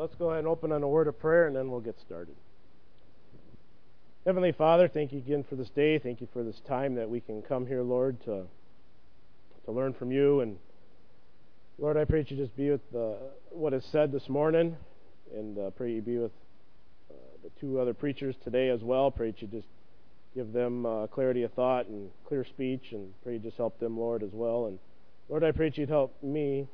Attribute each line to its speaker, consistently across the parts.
Speaker 1: Let's go ahead and open on a word of prayer, and then we'll get started. Heavenly Father, thank you again for this day. Thank you for this time that we can come here, Lord, to learn from you. And Lord, I pray that you just be with what is said this morning, and pray you be with the two other preachers today as well. Pray that you just give them clarity of thought and clear speech, and pray you just help them, Lord, as well. And Lord, I pray that you'd help me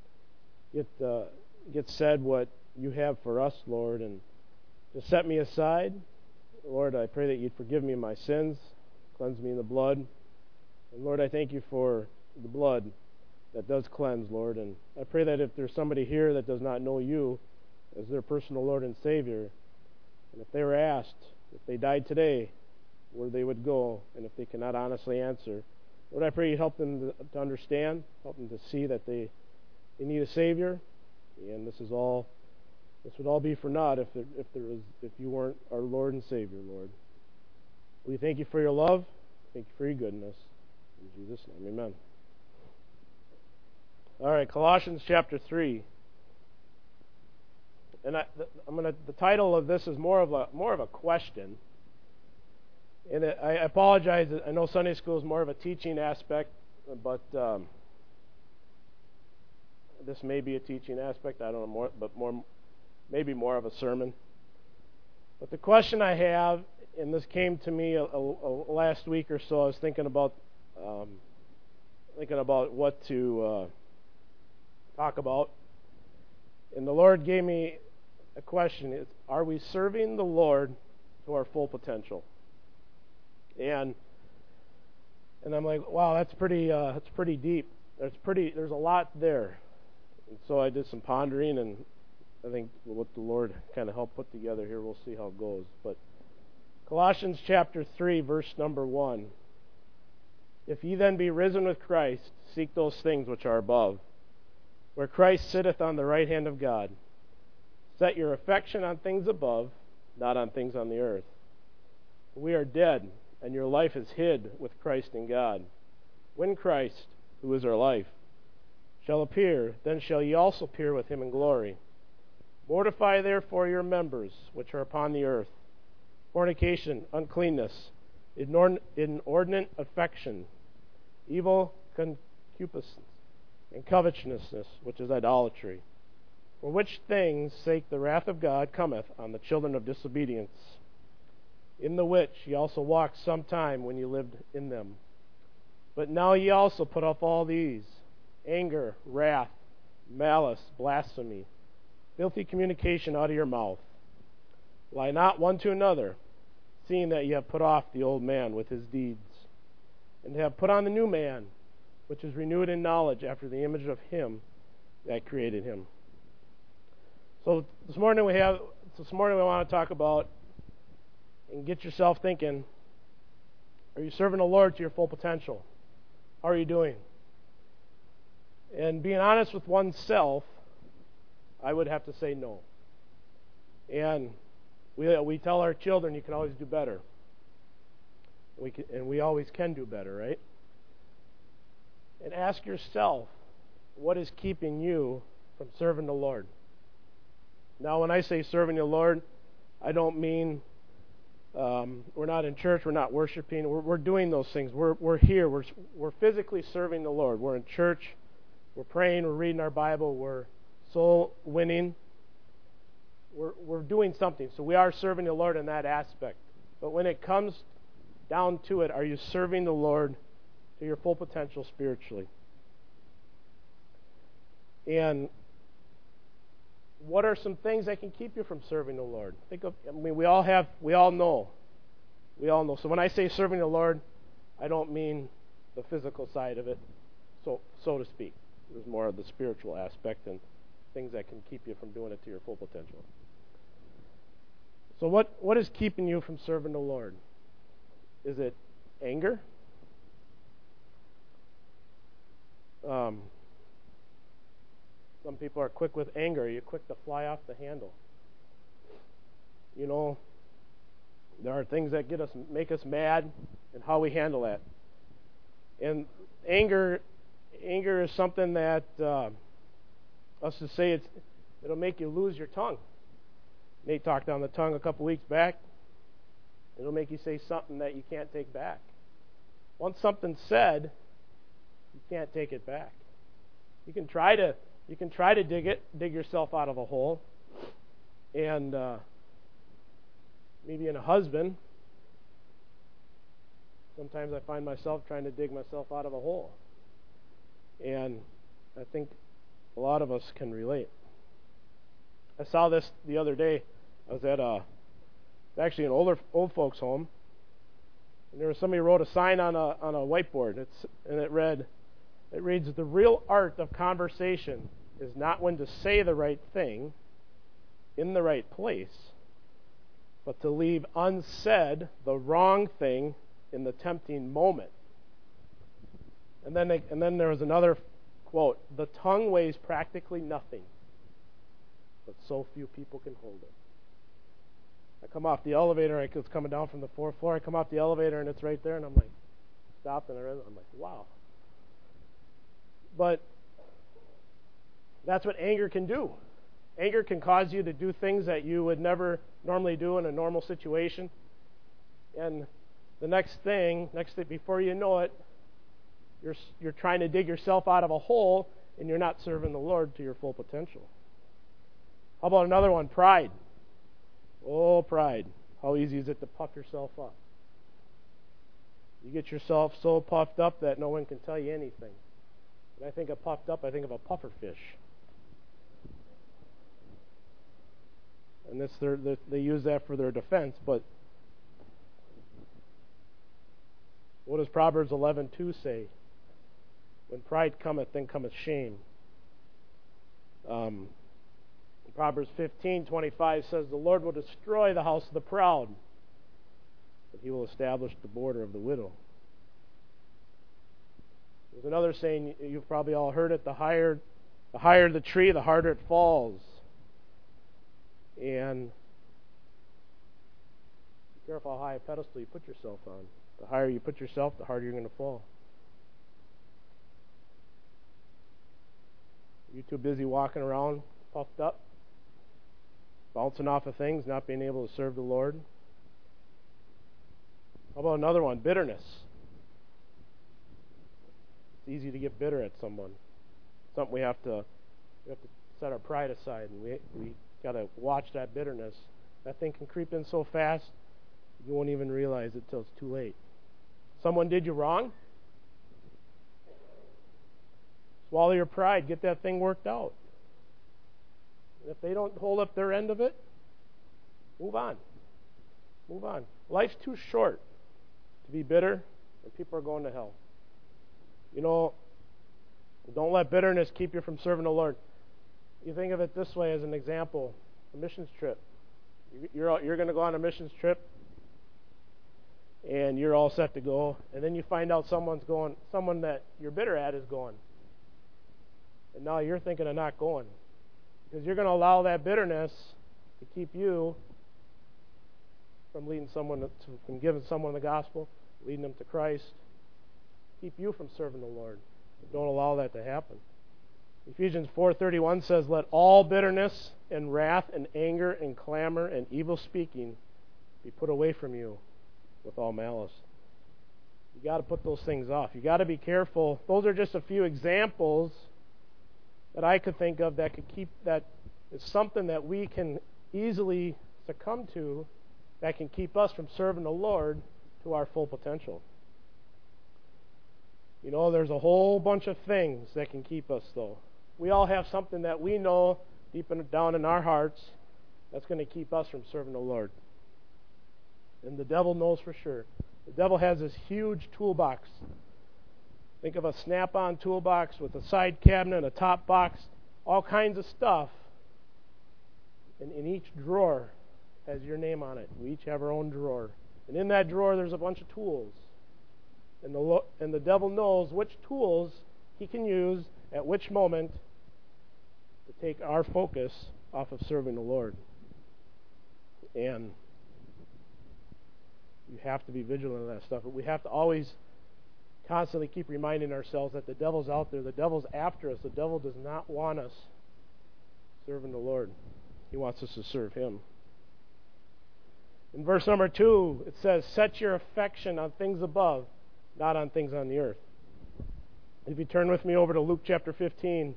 Speaker 1: get said what you have for us, Lord, and just set me aside. Lord, I pray that you'd forgive me my sins, cleanse me in the blood. And Lord, I thank you for the blood that does cleanse, Lord. And I pray that if there's somebody here that does not know you as their personal Lord and Savior, and if they were asked, if they died today, where they would go, and if they cannot honestly answer, Lord, I pray you help them to understand, help them to see that they need a Savior, and this would all be for naught if you weren't our Lord and Savior, Lord. We thank you for your love, thank you for your goodness. In Jesus' name, amen. All right, Colossians chapter 3. And the title of this is more of a question. And I apologize. I know Sunday school is more of a teaching aspect, but this may be a teaching aspect. I don't know, maybe more of a sermon. But the question I have, and this came to me last week or so, I was thinking about what to talk about, and the Lord gave me a question: are we serving the Lord to our full potential? And I'm like, wow, that's pretty deep. There's a lot there. And so I did some pondering, and I think what the Lord kind of helped put together here, we'll see how it goes. But Colossians chapter 3, verse number 1. If ye then be risen with Christ, seek those things which are above, where Christ sitteth on the right hand of God. Set your affection on things above, not on things on the earth. We are dead, and your life is hid with Christ in God. When Christ, who is our life, shall appear, then shall ye also appear with him in glory. Mortify therefore your members which are upon the earth: fornication, uncleanness, inordinate affection, evil concupiscence, and covetousness, which is idolatry. For which things sake the wrath of God cometh on the children of disobedience, in the which ye also walked sometime when ye lived in them. But now ye also put off all these: anger, wrath, malice, blasphemy, filthy communication out of your mouth. Lie not one to another, seeing that ye have put off the old man with his deeds, and have put on the new man, which is renewed in knowledge after the image of him that created him. So this morning we want to talk about, and get yourself thinking, are you serving the Lord to your full potential? How are you doing? And being honest with oneself, I would have to say no. And we tell our children, you can always do better. We always can do better, right? And ask yourself, what is keeping you from serving the Lord? Now, when I say serving the Lord, I don't mean we're not in church, we're not worshiping, we're doing those things. We're here, we're physically serving the Lord. We're in church, we're praying, we're reading our Bible, we're soul winning. We're doing something. So we are serving the Lord in that aspect. But when it comes down to it, are you serving the Lord to your full potential spiritually? And what are some things that can keep you from serving the Lord? We all know. So when I say serving the Lord, I don't mean the physical side of it, so to speak. There's more of the spiritual aspect and things that can keep you from doing it to your full potential. So what is keeping you from serving the Lord? Is it anger? Some people are quick with anger. You're quick to fly off the handle. You know, there are things that make us mad, and how we handle that. And anger is something that, let's just say It'll make you lose your tongue. Nate talked on the tongue a couple weeks back. It'll make you say something that you can't take back. Once something's said, you can't take it back. You can try to dig yourself out of a hole. And me being a husband, sometimes I find myself trying to dig myself out of a hole. And I think a lot of us can I saw this the other day. I was at actually an old folks home, and there was somebody wrote a sign on a whiteboard, and it reads, "The real art of conversation is not when to say the right thing in the right place, but to leave unsaid the wrong thing in the tempting moment." And then there was another quote, "The tongue weighs practically nothing, but so few people can hold it." I come off the elevator, I was coming down from the 4th floor, I come off the elevator and it's right there, and I'm like, stopped, and I'm like, wow. But that's what anger can do. Anger can cause you to do things that you would never normally do in a normal situation. And the next thing, before you know it, you're trying to dig yourself out of a hole, and you're not serving the Lord to your full potential. How about another one? Pride. Oh, pride. How easy is it to puff yourself up? You get yourself so puffed up that no one can tell you anything. When I think of puffed up, I think of a puffer fish. And they use that for their defense, but what does Proverbs 11:2 say? When pride cometh, then cometh shame. Proverbs 15:25 says, "The Lord will destroy the house of the proud, but He will establish the border of the widow." There's another saying, you've probably all heard it, the higher the tree, the harder it falls. And be careful how high a pedestal you put yourself on. The higher you put yourself, the harder you're going to fall. Are you too busy walking around puffed up, bouncing off of things, not being able to serve the Lord? How about another one? Bitterness. It's easy to get bitter at someone. Something we have to set our pride aside, and we got to watch that bitterness. That thing can creep in so fast, you won't even realize it till it's too late. Someone did you wrong? Swallow your pride. Get that thing worked out. And if they don't hold up their end of it, move on. Move on. Life's too short to be bitter, and people are going to hell. You know, don't let bitterness keep you from serving the Lord. You think of it this way as an example: a missions trip. You're going to go on a missions trip, and you're all set to go, and then you find out someone that you're bitter at is going, and now you're thinking of not going, because you're going to allow that bitterness to keep you from from giving someone the gospel, leading them to Christ, keep you from serving the Lord. Don't allow that to happen. Ephesians 4:31 says, "Let all bitterness and wrath and anger and clamor and evil speaking be put away from you with all malice." You got to put those things off. You got to be careful. Those are just a few examples that I could think of that is something that we can easily succumb to, that can keep us from serving the Lord to our full potential. You know, there's a whole bunch of things that can keep us, though. We all have something that we know deep down in our hearts that's going to keep us from serving the Lord. And the devil knows for sure. The devil has this huge toolbox. Think of a Snap-on toolbox with a side cabinet, a top box, all kinds of stuff. And in each drawer has your name on it. We each have our own drawer. And in that drawer there's a bunch of tools. And the devil knows which tools he can use at which moment to take our focus off of serving the Lord. And you have to be vigilant of that stuff. But we have to always constantly keep reminding ourselves that the devil's out there. The devil's after us. The devil does not want us Serving the Lord. He wants us to serve Him. In verse number 2, it says, set your affection on things above, not on things on the earth. If you turn with me over to Luke chapter 15.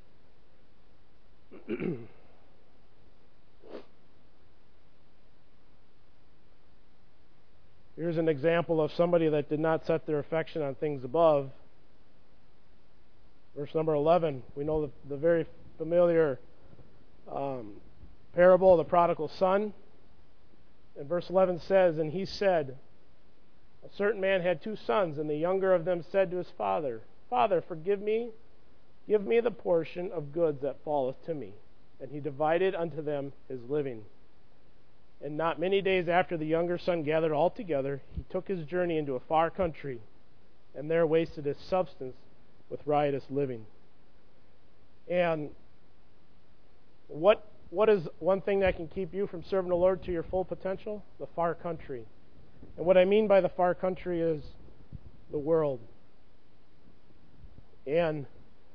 Speaker 1: Here's an example of somebody that did not set their affection on things above. Verse number 11, we know the very familiar parable of the prodigal son. And verse 11 says, and he said, a certain man had 2 sons, and the younger of them said to his father, Father, forgive me, give me the portion of goods that falleth to me. And he divided unto them his living. And not many days after the younger son gathered all together, he took his journey into a far country, and there wasted his substance with riotous living. And what is one thing that can keep you from serving the Lord to your full potential? The far country. And what I mean by the far country is the world. And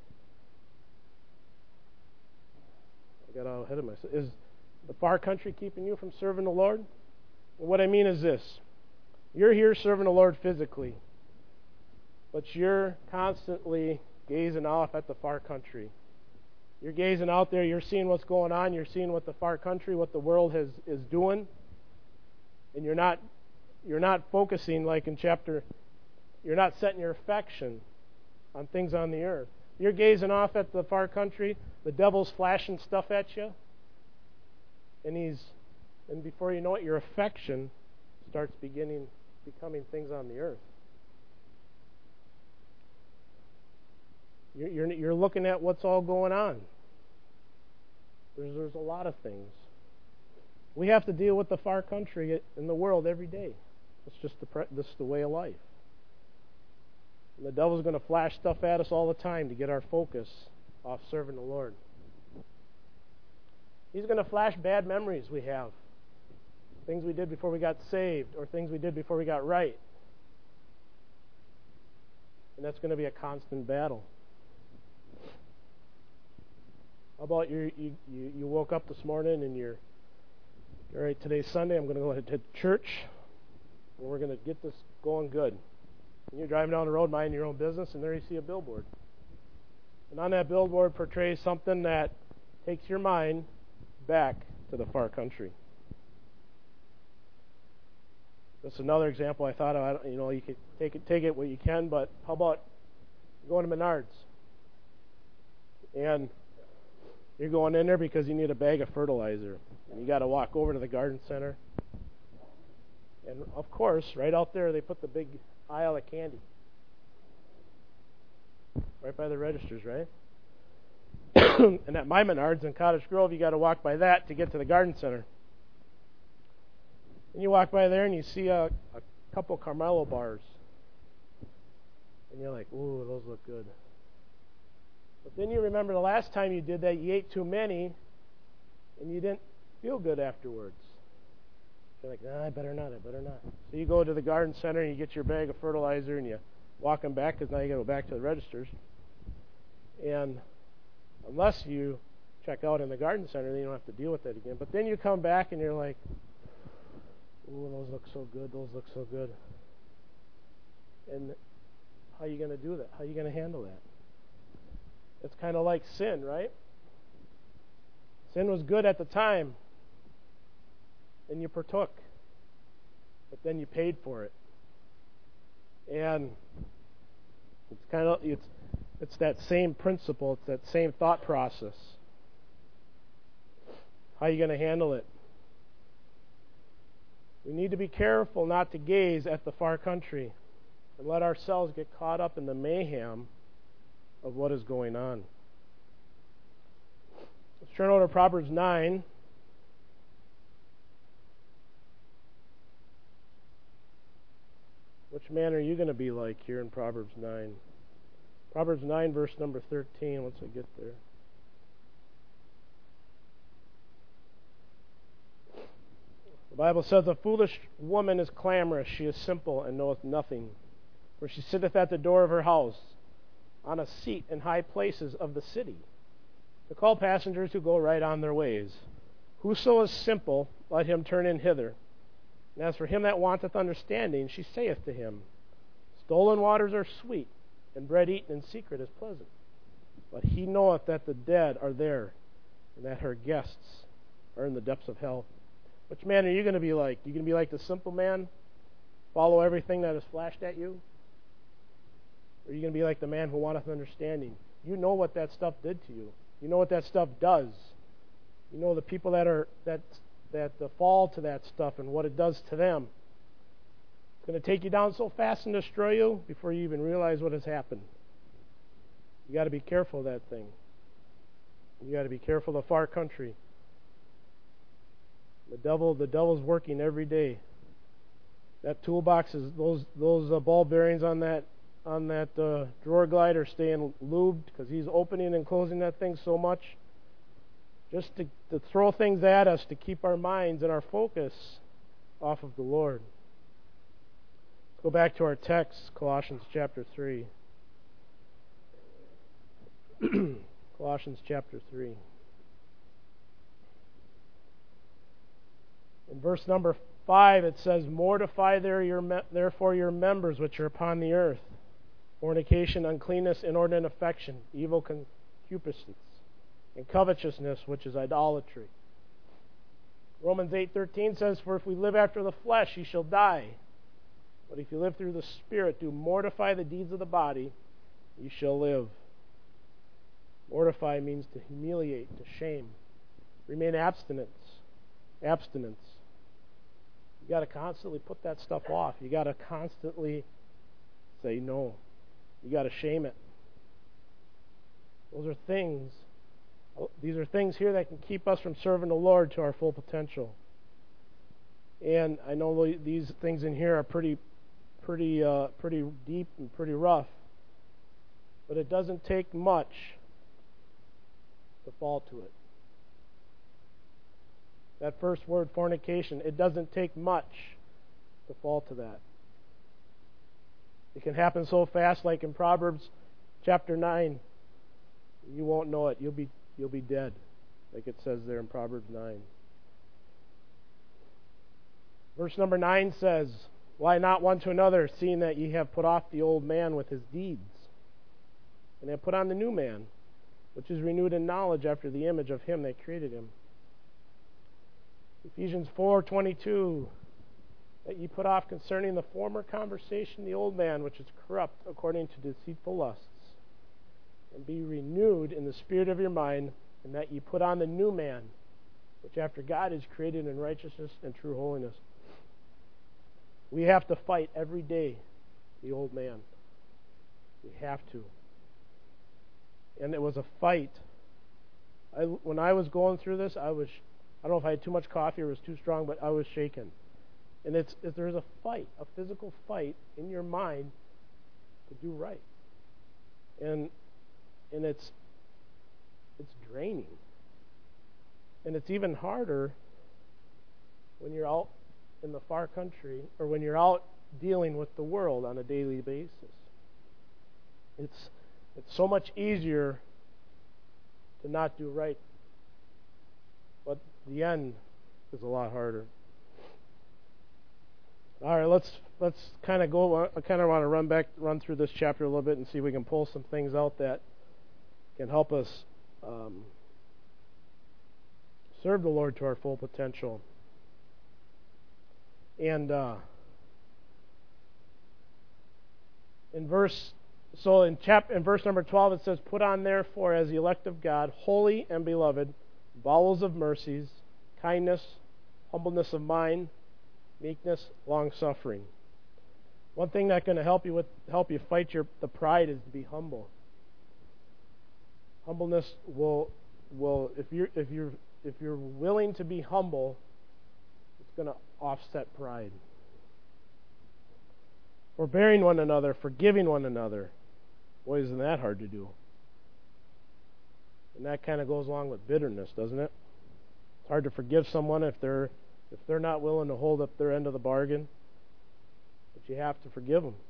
Speaker 1: I got all ahead of myself. Is the far country keeping you from serving the Lord? And what I mean is this. You're here serving the Lord physically, but you're constantly gazing off at the far country. You're gazing out there, you're seeing what's going on, you're seeing what the far country, what the world is doing, and you're not focusing like in chapter, you're not setting your affection on things on the earth. You're gazing off at the far country, the devil's flashing stuff at you, and before you know it, your affection starts becoming things on the earth. You're looking at what's all going on. There's a lot of things. We have to deal with the far country in the world every day. It's just the way of life. And the devil's going to flash stuff at us all the time to get our focus off serving the Lord. He's going to flash bad memories we have. Things we did before we got saved, or things we did before we got right. And that's going to be a constant battle. How about you woke up this morning and you're all right, today's Sunday, I'm going to go ahead to church, and we're going to get this going good. And you're driving down the road minding your own business, and there you see a billboard. And on that billboard portrays something that takes your mind back to the far country. That's another example I thought of. You could take it what you can, but how about going to Menards? And you're going in there because you need a bag of fertilizer. And you got to walk over to the garden center. And of course, right out there, they put the big aisle of candy. Right by the registers, right? And at my Menards in Cottage Grove, you got to walk by that to get to the garden center. And you walk by there and you see a couple Carmelo bars. And you're like, ooh, those look good. But then you remember the last time you did that, you ate too many, and you didn't feel good afterwards. You're like, nah, I better not. So you go to the garden center and you get your bag of fertilizer and you walk them back, because now you got to go back to the registers. And unless you check out in the garden center, then you don't have to deal with that again. But then you come back and you're like, ooh, those look so good. And how are you going to do that? How are you going to handle that? It's kind of like sin, right? Sin was good at the time, and you partook, but then you paid for it. And it's that same principle, it's that same thought process. How are you going to handle it? We need to be careful not to gaze at the far country and let ourselves get caught up in the mayhem of what is going on. Let's turn over to Proverbs 9. Which man are you going to be like here in Proverbs 9? Proverbs 9, verse number 13. Once I get there. The Bible says, a foolish woman is clamorous. She is simple and knoweth nothing. For she sitteth at the door of her house, on a seat in high places of the city. to call passengers who go right on their ways. Whoso is simple, let him turn in hither. And as for him that wanteth understanding, she saith to him, Stolen waters are sweet, and bread eaten in secret is pleasant. But he knoweth that the dead are there, and that her guests are in the depths of hell. Which man are you going to be like? You going to be like the simple man? Follow everything that is flashed at you? Or are you going to be like the man who wanteth understanding? You know what that stuff did to you. You know what that stuff does. You know the people that fall to that stuff and what it does to them. It's going to take you down so fast and destroy you before you even realize what has happened. You got to be careful of that thing. You got to be careful of the far country. The devil's working every day. That toolbox is those ball bearings on that drawer glide are staying lubed because he's opening and closing that thing so much, just to throw things at us to keep our minds and our focus off of the Lord. Let's go back to our text, Colossians chapter 3. Colossians chapter 3. In verse number 5 it says, Mortify therefore your members which are upon the earth, fornication, uncleanness, inordinate affection, evil concupiscence, and covetousness, which is idolatry. Romans 8:13 says, For if we live after the flesh, ye shall die. But if you live through the Spirit, do mortify the deeds of the body, ye shall live. Mortify means to humiliate, to shame. Remain abstinence. You got to constantly put that stuff off. You got to constantly say no. You got to shame it. These are things here that can keep us from serving the Lord to our full potential. And I know these things in here are pretty deep and pretty rough. But it doesn't take much to fall to it. That first word, fornication, it doesn't take much to fall to that. It can happen so fast, like in Proverbs chapter 9. You won't know it. You'll be dead, like it says there in Proverbs 9. Verse number 9 says, Lie not one to another, seeing that ye have put off the old man with his deeds, and have put on the new man, which is renewed in knowledge after the image of him that created him. Ephesians 4:22, that ye put off concerning the former conversation the old man, which is corrupt according to deceitful lusts, and be renewed in the spirit of your mind, and that ye put on the new man, which after God is created in righteousness and true holiness. We have to fight every day the old man. We have to. And it was a fight. When I was going through this, I don't know if I had too much coffee or it was too strong, but I was shaken. And there's a fight, a physical fight in your mind to do right. And it's draining. And it's even harder when you're out in the far country or when you're out dealing with the world on a daily basis. It's so much easier to not do right. But the end is a lot harder. All right, let's kind of go. I kind of want to run through this chapter a little bit and see if we can pull some things out that can help us serve the Lord to our full potential. And in verse number 12 it says, Put on therefore as the elect of God, holy and beloved, bowels of mercies, kindness, humbleness of mind, meekness, long-suffering. One thing that's going to help you fight the pride is to be humble. Humbleness will if you're willing to be humble, it's going to offset pride. Forbearing one another, forgiving one another. Boy, isn't that hard to do? And that kind of goes along with bitterness, doesn't it? It's hard to forgive someone if they're not willing to hold up their end of the bargain. But you have to forgive them.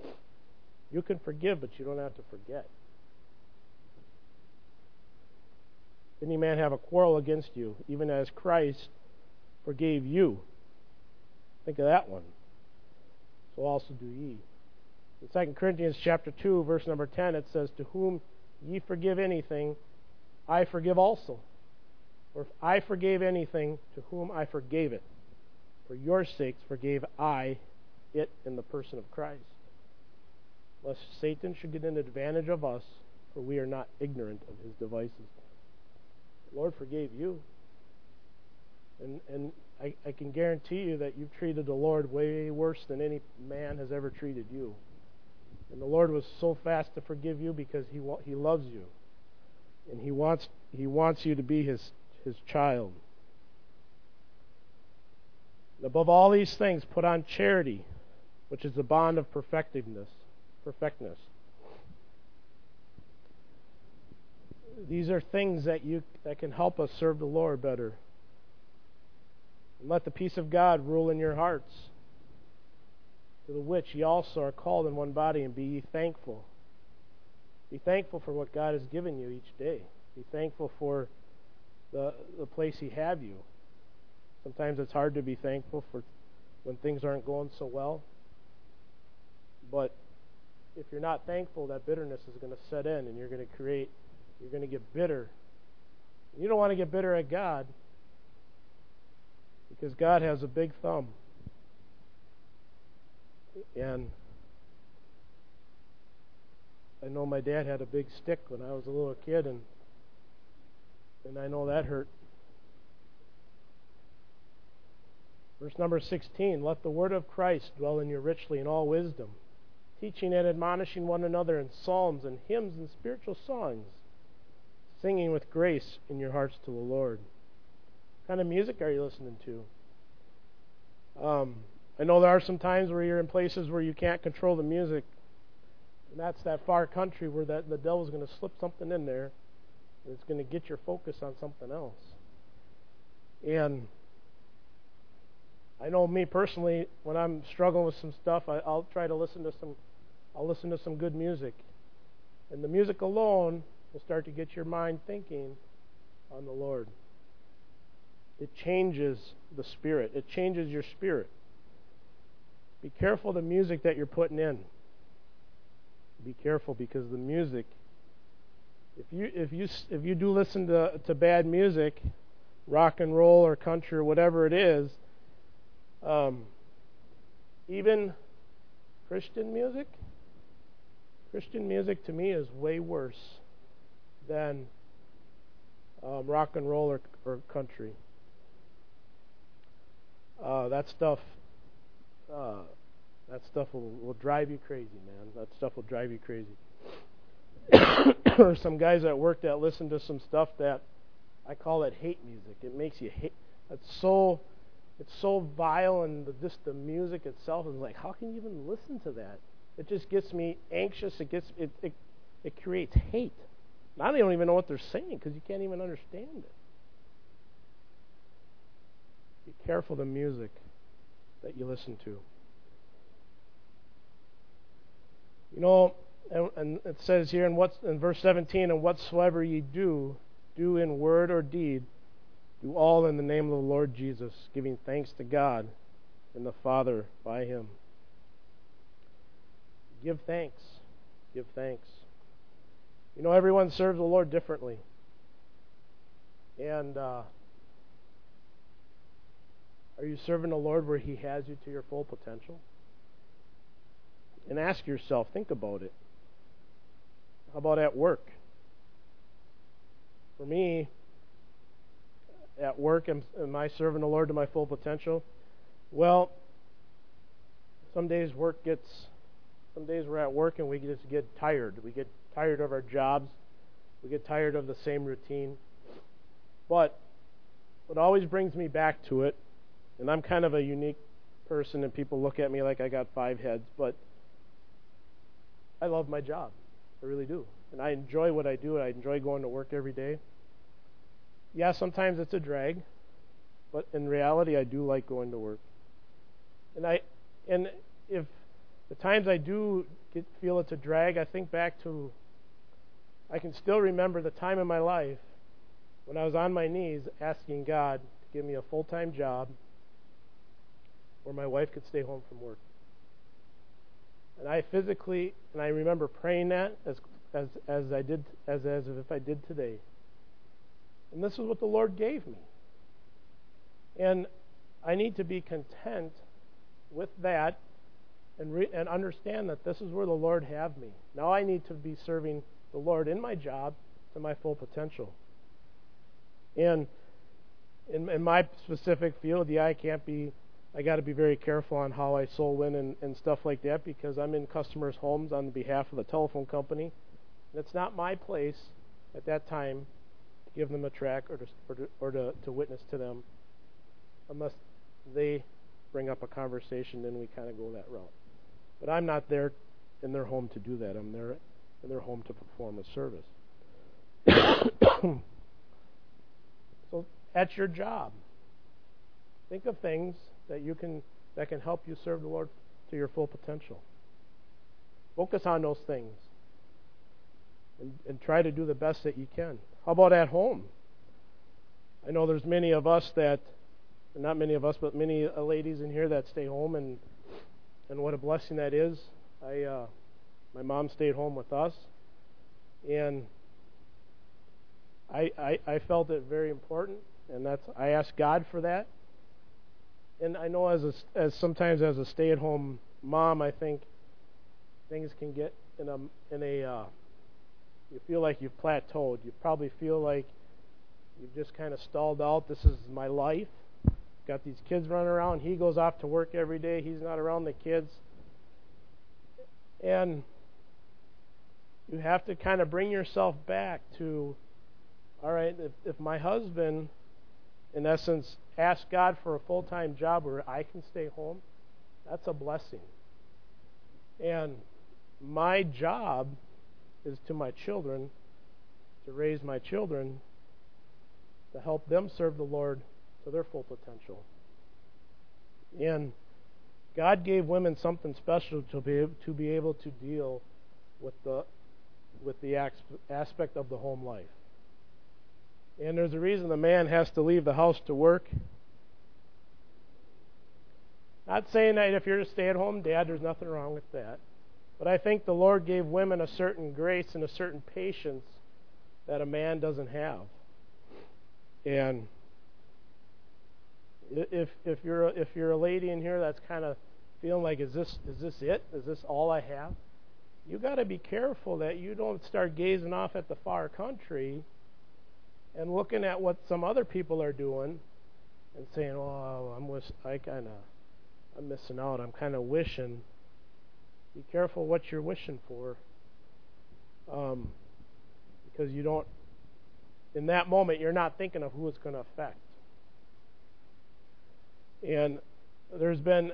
Speaker 1: You can forgive, but you don't have to forget. any man have a quarrel against you, even as Christ forgave you. Think of that one. So also do ye. In 2 Corinthians chapter 2, verse number 10, it says, to whom ye forgive anything, I forgive also. For if I forgave anything, to whom I forgave it, for your sakes forgave I it in the person of Christ. Lest Satan should get an advantage of us, for we are not ignorant of his devices. The Lord forgave you. And I can guarantee you that you've treated the Lord way worse than any man has ever treated you. And the Lord was so fast to forgive you because He loves you. And He wants you to be His child. And above all these things, put on charity, which is the bond of perfectness. These are things that can help us serve the Lord better. And let the peace of God rule in your hearts, to the which ye also are called in one body, and be ye thankful. Be thankful for what God has given you each day. Be thankful for the place He have you. Sometimes it's hard to be thankful for when things aren't going so well. But if you're not thankful, that bitterness is going to set in, and you're going to get bitter. You don't want to get bitter at God, because God has a big thumb. And I know my dad had a big stick when I was a little kid, and I know that hurt. Verse number 16, let the word of Christ dwell in you richly in all wisdom, teaching and admonishing one another in psalms and hymns and spiritual songs, singing with grace in your hearts to the Lord. What kind of music are you listening to? I know there are some times where you're in places where you can't control the music, and that's that far country where the devil's going to slip something in there, and it's going to get your focus on something else. And I know me personally, when I'm struggling with some stuff, I'll try to listen to some good music, and the music alone will start to get your mind thinking on the Lord. It changes the spirit. It changes your spirit. Be careful the music that you're putting in. Be careful, because the music, if you do listen to bad music, rock and roll or country or whatever it is, even Christian music to me is way worse than rock and roll or country. That stuff will drive you crazy, man. That stuff will drive you crazy. Or some guys at work that listen to some stuff that I call it hate music. It makes you hate. It's so vile, and just the music itself is like, how can you even listen to that? It just gets me anxious. It creates hate. And I don't even know what they're saying, because you can't even understand it. Be careful the music that you listen to. You know, and it says here in verse 17, and whatsoever ye do in word or deed, do all in the name of the Lord Jesus, giving thanks to God and the Father by Him. Give thanks. Give thanks. You know, everyone serves the Lord differently. And are you serving the Lord where He has you to your full potential? And ask yourself, think about it. How about at work? For me, at work, am I serving the Lord to my full potential? Well, some days we're at work and we just get tired. We get tired of our jobs. We get tired of the same routine. But what always brings me back to it, and I'm kind of a unique person, and people look at me like I got 5 heads, but I love my job. I really do. And I enjoy what I do. I enjoy going to work every day. Yeah, sometimes it's a drag, but in reality, I do like going to work. And if the times I do feel it's a drag, I think back to, I can still remember the time in my life when I was on my knees asking God to give me a full-time job where my wife could stay home from work. And I remember praying that as if I did today. And this is what the Lord gave me. And I need to be content with that and understand that this is where the Lord have me. Now I need to be serving the Lord in my job to my full potential. And in my specific field, I got to be very careful on how I soul win and stuff like that, because I'm in customers' homes on behalf of the telephone company. And it's not my place at that time to give them a track or to witness to them unless they bring up a conversation, then we kind of go that route. But I'm not there in their home to do that. I'm there in their home to perform a service. So at your job, think of things that can help you serve the Lord to your full potential. Focus on those things and try to do the best that you can. How about at home? I know there's many of us that, not many of us, but many ladies in here that stay home, and what a blessing that is. My mom stayed home with us, and I felt it very important, and I asked God for that. And I know as sometimes as a stay-at-home mom, I think things can get you feel like you've plateaued. You probably feel like you've just kind of stalled out. This is my life. Got these kids running around. He goes off to work every day. He's not around the kids. And you have to kind of bring yourself back to, all right, if my husband, in essence, asks God for a full-time job where I can stay home, that's a blessing. And my job is to my children, to raise my children, to help them serve the Lord to their full potential. And God gave women something special to be able to deal with the aspect of the home life. And there's a reason the man has to leave the house to work. Not saying that if you're a stay-at-home dad, there's nothing wrong with that. But I think the Lord gave women a certain grace and a certain patience that a man doesn't have. And if you're a lady in here that's kind of feeling like, is this it? Is this all I have? You got to be careful that you don't start gazing off at the far country and looking at what some other people are doing and saying, "Oh, I'm missing out. I'm kind of wishing." Be careful what you're wishing for, because you don't. In that moment, you're not thinking of who it's going to affect. And there's been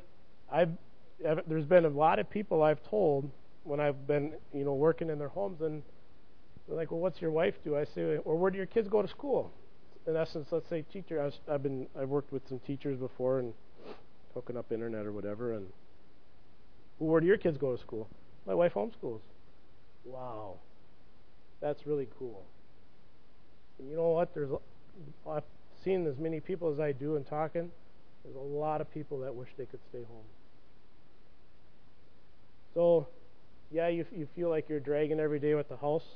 Speaker 1: a lot of people I've told when I've been working in their homes, and they're like, "Well, what's your wife do?" I say, "Or where do your kids go to school?" In essence, let's say teacher. I've worked with some teachers before and hooking up internet or whatever, and well, where do your kids go to school? My wife homeschools. Wow, that's really cool. And you know what? I've seen as many people as I do and talking. There's a lot of people that wish they could stay home. So, yeah, you feel like you're dragging every day with the house.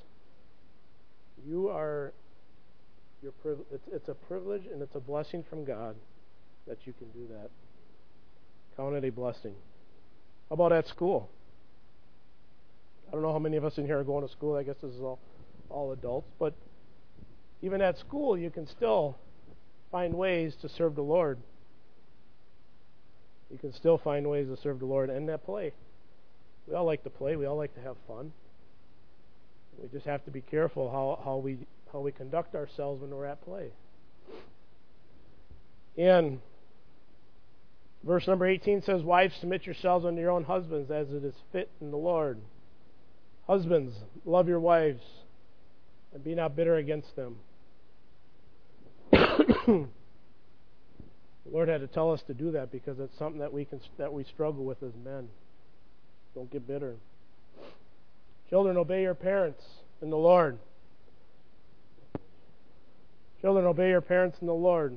Speaker 1: It's a privilege and it's a blessing from God that you can do that. Count it a blessing. How about at school? I don't know how many of us in here are going to school. I guess this is all adults. But even at school, you can still find ways to serve the Lord. You can still find ways to serve the Lord. And that play. We all like to play. We all like to have fun. We just have to be careful how we conduct ourselves when we're at play. And verse number 18 says, "Wives, submit yourselves unto your own husbands as it is fit in the Lord. Husbands, love your wives, and be not bitter against them." The Lord had to tell us to do that because it's something that we struggle with as men. Don't get bitter. Children, obey your parents in the Lord. Children, obey your parents in the Lord,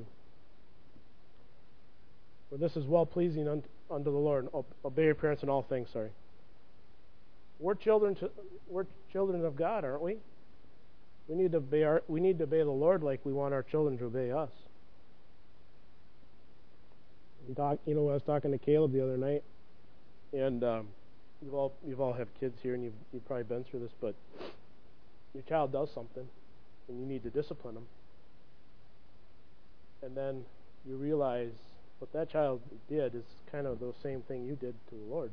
Speaker 1: for this is well-pleasing unto the Lord. Obey your parents in all things, sorry. We're children of God, aren't we? We need to obey the Lord like we want our children to obey us. I was talking to Caleb the other night, and you've all have kids here, and you've probably been through this, but your child does something, and you need to discipline them, and then you realize what that child did is kind of the same thing you did to the Lord,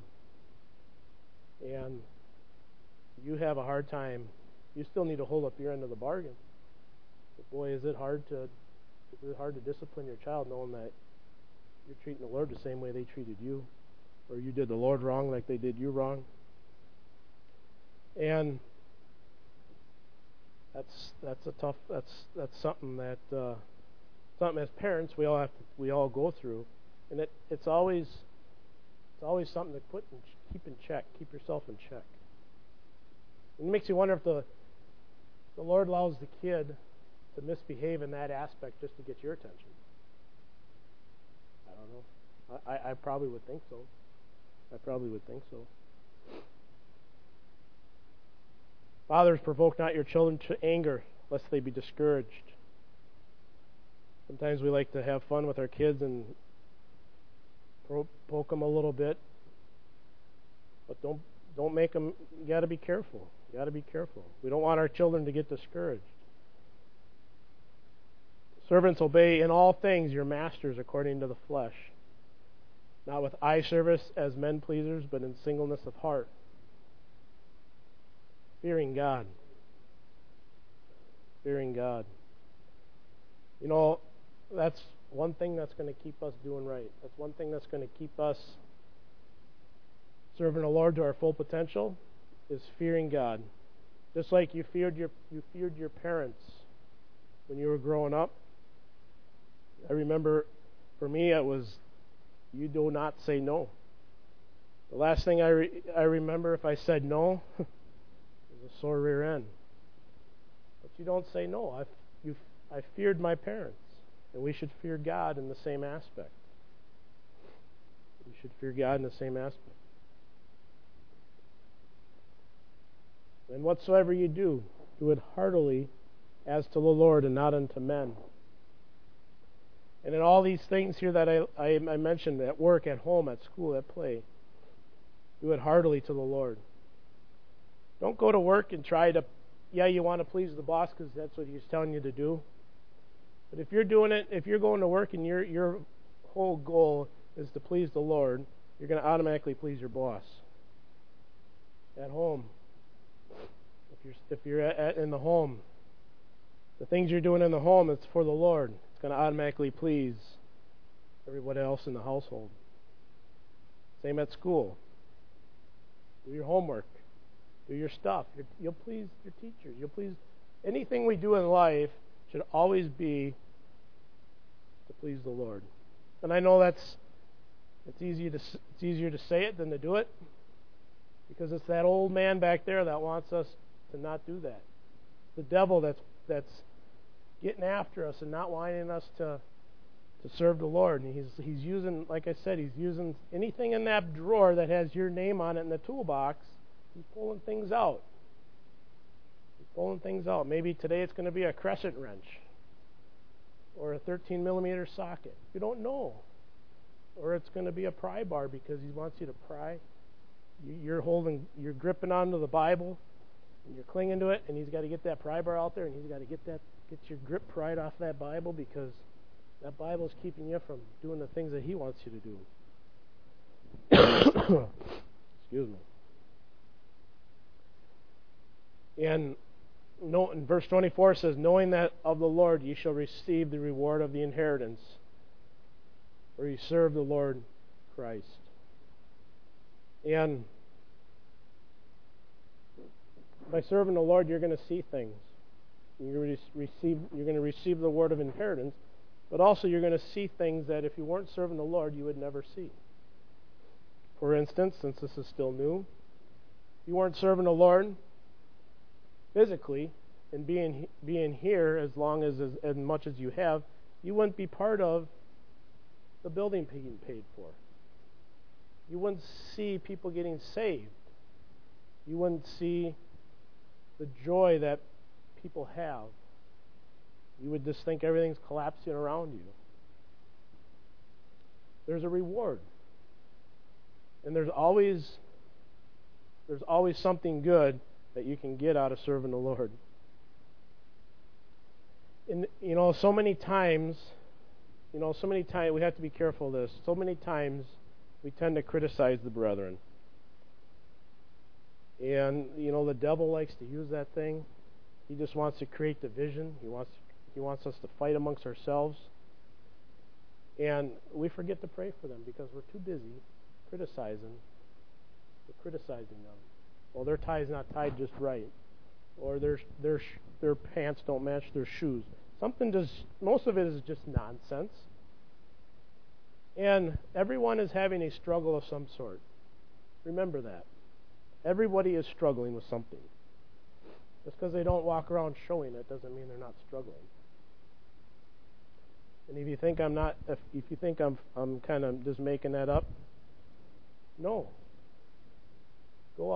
Speaker 1: and you have a hard time. You still need to hold up your end of the bargain. But boy, is it hard to discipline your child knowing that you're treating the Lord the same way they treated you, or you did the Lord wrong like they did you wrong. And that's something that something as parents we all go through, and it's always something to keep in check, keep yourself in check. It makes you wonder if the Lord allows the kid to misbehave in that aspect just to get your attention. I don't know. I probably would think so. Fathers, provoke not your children to anger, lest they be discouraged. Sometimes we like to have fun with our kids and poke them a little bit, but don't make them. You got to be careful. We don't want our children to get discouraged. Servants, obey in all things your masters according to the flesh, not with eye service as men pleasers, but in singleness of heart, fearing God. That's one thing that's going to keep us doing right. That's one thing that's going to keep us serving the Lord to our full potential, is fearing God. Just like you feared your parents when you were growing up. I remember, for me, it was, you do not say no. The last thing I remember, if I said no, was a sore rear end. But you don't say no. I feared my parents, and we should fear God in the same aspect. And whatsoever you do it heartily as to the Lord and not unto men. And in all these things here that I mentioned, at work, at home, at school, at play, do it heartily to the Lord. Don't go to work and try to, you want to please the boss because that's what he's telling you to do. But if you're going to work and your whole goal is to please the Lord, you're going to automatically please your boss. At home, if you're in the home, the things you're doing in the home, it's for the Lord. It's going to automatically please everybody else in the household. Same at school. Do your homework. Do your stuff. You'll please your teachers. You'll please anything we do in life should always be to please the Lord. And I know it's easier to say it than to do it, because it's that old man back there that wants us to not do that. The devil that's getting after us and not wanting us to serve the Lord. And he's using, like I said, he's using anything in that drawer that has your name on it in the toolbox. He's pulling things out. Maybe today it's going to be a crescent wrench or a 13 millimeter socket. You don't know. Or it's going to be a pry bar because he wants you to pry. You're gripping onto the Bible and you're clinging to it, and he's got to get that pry bar out there, and he's got to get your grip pried off that Bible, because that Bible is keeping you from doing the things that he wants you to do. Excuse me. And in verse 24 says, knowing that of the Lord ye shall receive the reward of the inheritance, for ye serve the Lord Christ. And by serving the Lord, you're going to see things. You're going to receive the word of inheritance, but also you're going to see things that if you weren't serving the Lord, you would never see. For instance, since this is still new, if you weren't serving the Lord physically, and being here as much as you have, you wouldn't be part of the building being paid for. You wouldn't see people getting saved. You wouldn't see the joy that people have. You would just think everything's collapsing around you. There's a reward. And there's always something good that you can get out of serving the Lord. And so many times we have to be careful of this. So many times we tend to criticize the brethren. And the devil likes to use that thing. He just wants to create division. He wants us to fight amongst ourselves. And we forget to pray for them because we're too busy criticizing them. Well, their tie's not tied just right, or their pants don't match their shoes. Most of it is just nonsense. And everyone is having a struggle of some sort. Remember that. Everybody is struggling with something. Just because they don't walk around showing it doesn't mean they're not struggling. And if you think I'm kind of just making that up, no. Go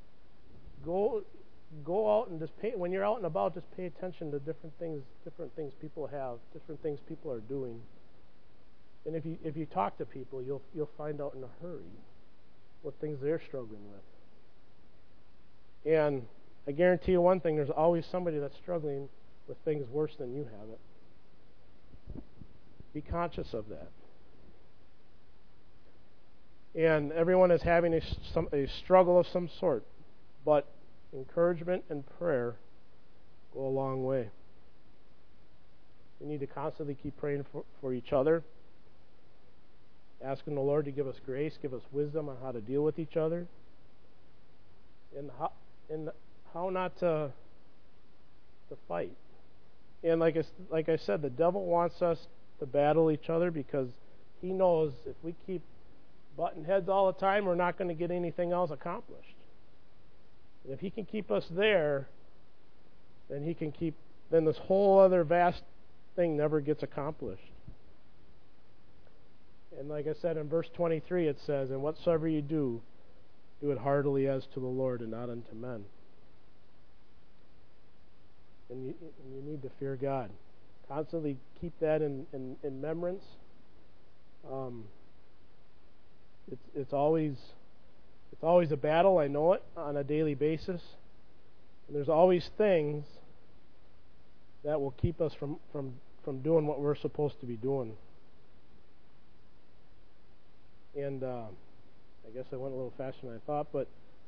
Speaker 1: out and just pay. When you're out and about, just pay attention to different things people have, different things people are doing. And if you talk to people, you'll find out in a hurry what things they're struggling with. And I guarantee you one thing: there's always somebody that's struggling with things worse than you have it. Be conscious of that. And everyone is having a struggle of some sort, but encouragement and prayer go a long way. We need to constantly keep praying for each other, asking the Lord to give us grace, give us wisdom on how to deal with each other, and how not to fight. And like I said, the devil wants us to battle each other because he knows if we keep butting heads all the time, we're not going to get anything else accomplished. And if he can keep us there, then this whole other vast thing never gets accomplished. And like I said in verse 23, it says, "And whatsoever you do it heartily as to the Lord and not unto men." And you need to fear God. Constantly keep that in remembrance. It's always a battle. I know it on a daily basis. And there's always things that will keep us from doing what we're supposed to be doing. And I guess I went a little faster than I thought, but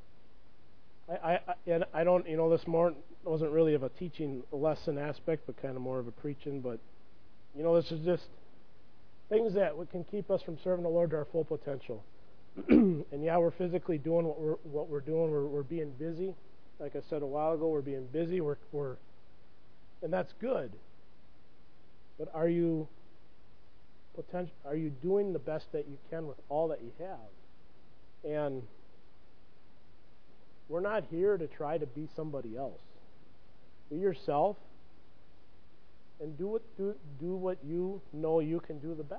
Speaker 1: I don't, this morning wasn't really of a teaching lesson aspect, but kind of more of a preaching. But this is just things that can keep us from serving the Lord to our full potential. And yeah, we're physically doing what we're doing. We're being busy. Like I said a while ago, we're being busy. And that's good. But are you doing the best that you can with all that you have? And we're not here to try to be somebody else. Be yourself and do what you know you can do the best.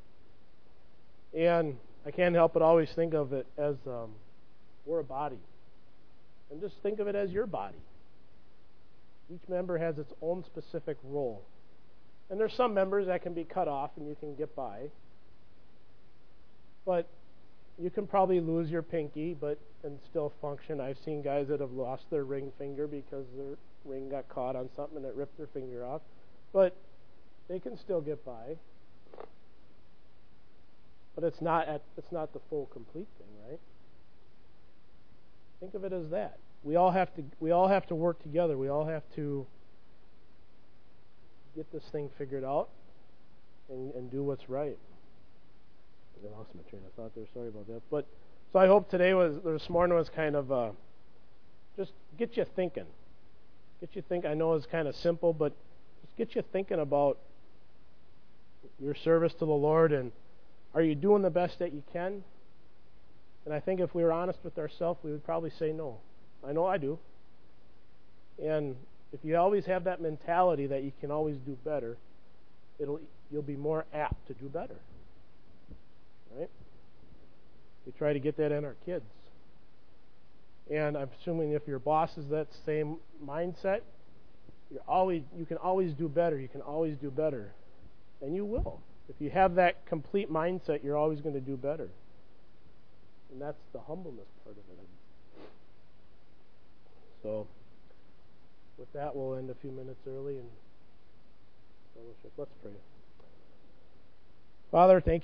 Speaker 1: And I can't help but always think of it as we're a body. And just think of it as your body. Each member has its own specific role. And there's some members that can be cut off and you can get by. But you can probably lose your pinky and still function. I've seen guys that have lost their ring finger because their ring got caught on something and it ripped their finger off. But they can still get by. But it's not the full complete thing, right? Think of it as that. We all have to work together. We all have to get this thing figured out and do what's right. I lost my train of thought there. Sorry about that. But so I hope this morning was kind of just get you thinking. I know it's kind of simple, but just get you thinking about your service to the Lord, and are you doing the best that you can? And I think if we were honest with ourselves, we would probably say no. I know I do. And If you always have that mentality that you can always do better, you'll be more apt to do better. Right? We try to get that in our kids. And I'm assuming if your boss is that same mindset, you can always do better. You can always do better. And you will. If you have that complete mindset, you're always going to do better. And that's the humbleness part of it. So, with that, we'll end a few minutes early and fellowship. Let's pray. Father, thank you.